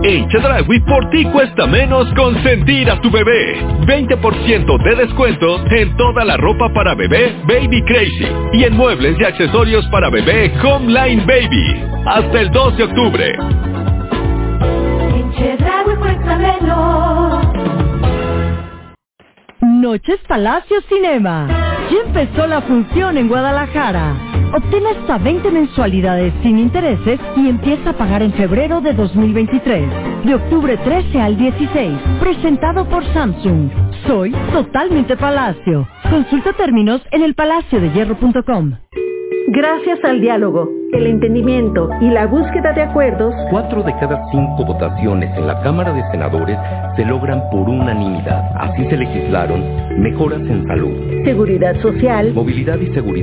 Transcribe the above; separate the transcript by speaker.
Speaker 1: En Chedraui por ti cuesta menos consentir a tu bebé. 20% de descuento en toda la ropa para bebé Baby Crazy y en muebles y accesorios para bebé Homeline Baby. Hasta el 2 de octubre.
Speaker 2: En Chedraui cuesta menos.
Speaker 3: Noches Palacio Cinema. Ya empezó la función en Guadalajara. Obtén hasta 20 mensualidades sin intereses y empieza a pagar en febrero de 2023. De octubre 13 al 16. Presentado por Samsung. Soy totalmente Palacio. Consulta términos en elpalaciodehierro.com.
Speaker 4: Gracias al diálogo, el entendimiento y la búsqueda de acuerdos,
Speaker 5: 4 de cada 5 votaciones en la Cámara de Senadores se logran por unanimidad. Así se legislaron mejoras en salud,
Speaker 4: seguridad social,
Speaker 5: movilidad y seguridad